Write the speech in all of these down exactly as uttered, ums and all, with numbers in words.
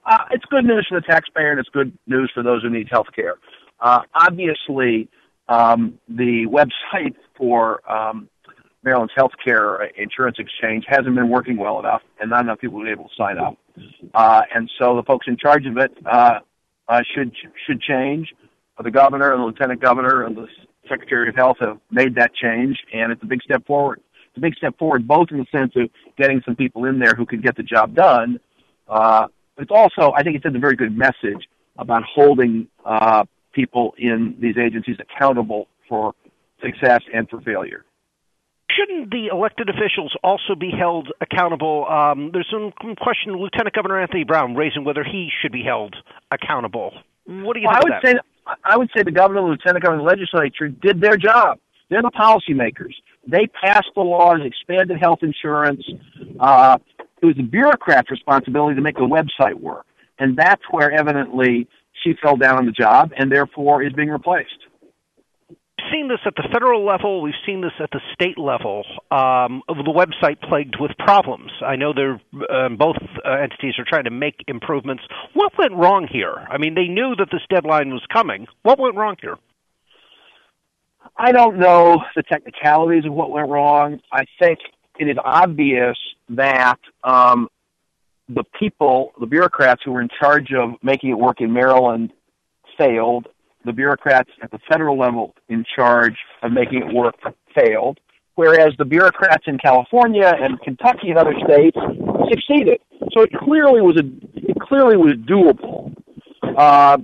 Uh, it's good news for the taxpayer, and it's good news for those who need health care. Uh, obviously, um, the website for um, Maryland's healthcare insurance exchange hasn't been working well enough, and not enough people have been able to sign up. Uh, and so the folks in charge of it uh, uh, should should change. The governor and the lieutenant governor and the secretary of health have made that change, and it's a big step forward. It's a big step forward, both in the sense of getting some people in there who can get the job done. Uh, but it's also, I think, it sends a very good message about holding uh, people in these agencies accountable for success and for failure. Shouldn't the elected officials also be held accountable? Um, there's some question Lieutenant Governor Anthony Brown raising whether he should be held accountable. What do you well, think I would of that? Say, I would say the governor, the lieutenant governor, and the legislature did their job. They're the policymakers. They passed the laws, expanded health insurance. Uh, it was the bureaucrat's responsibility to make the website work. And that's where, evidently, she fell down on the job and, therefore, is being replaced. We've seen this at the federal level. We've seen this at the state level. Um, of the website plagued with problems. I know they're um, both uh, entities are trying to make improvements. What went wrong here? I mean, they knew that this deadline was coming. What went wrong here? I don't know the technicalities of what went wrong. I think it is obvious that um, the people, the bureaucrats who were in charge of making it work in Maryland failed. The bureaucrats at the federal level in charge of making it work failed, whereas the bureaucrats in California and Kentucky and other states succeeded. So it clearly was a it clearly was doable. Uh,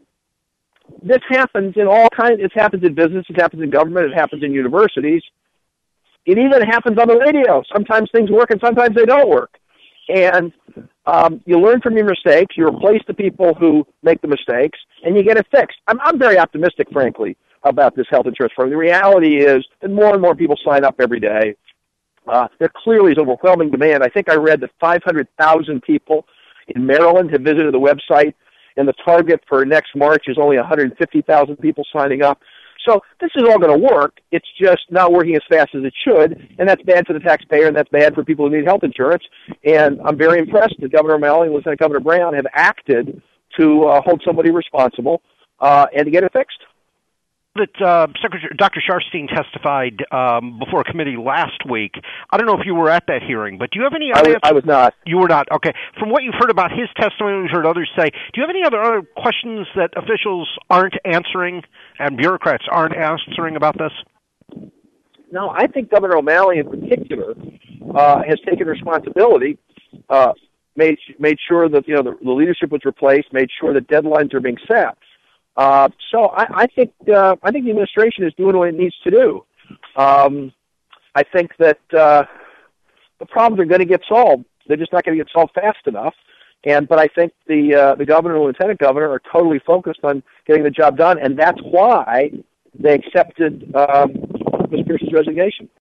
this happens in all kinds. It happens in business. It happens in government. It happens in universities. It even happens on the radio. Sometimes things work and sometimes they don't work. And um, you learn from your mistakes. You replace the people who make the mistakes, and you get it fixed. I'm, I'm very optimistic, frankly, about this health insurance program. The reality is that more and more people sign up every day. Uh, there clearly is overwhelming demand. I think I read that five hundred thousand people in Maryland have visited the website, and the target for next March is only one hundred fifty thousand people signing up. So this is all going to work. It's just not working as fast as it should, and that's bad for the taxpayer, and that's bad for people who need health insurance. And I'm very impressed that Governor O'Malley and Lieutenant Governor Brown have acted to uh, hold somebody responsible uh, and to get it fixed. That uh, Secretary Doctor Sharfstein testified um, before a committee last week. I don't know if you were at that hearing, but do you have any other... I was, I was not. You were not. Okay. From what you've heard about his testimony, we've heard others say, do you have any other, other questions that officials aren't answering and bureaucrats aren't answering about this? No, I think Governor O'Malley in particular uh, has taken responsibility, uh, made made sure that you know the, the leadership was replaced, made sure that deadlines are being set. Uh, so I, I think uh, I think the administration is doing what it needs to do. Um, I think that uh, the problems are going to get solved. They're just not going to get solved fast enough. And but I think the uh, the governor and lieutenant governor are totally focused on getting the job done, and that's why they accepted um, Miz Pierce's resignation.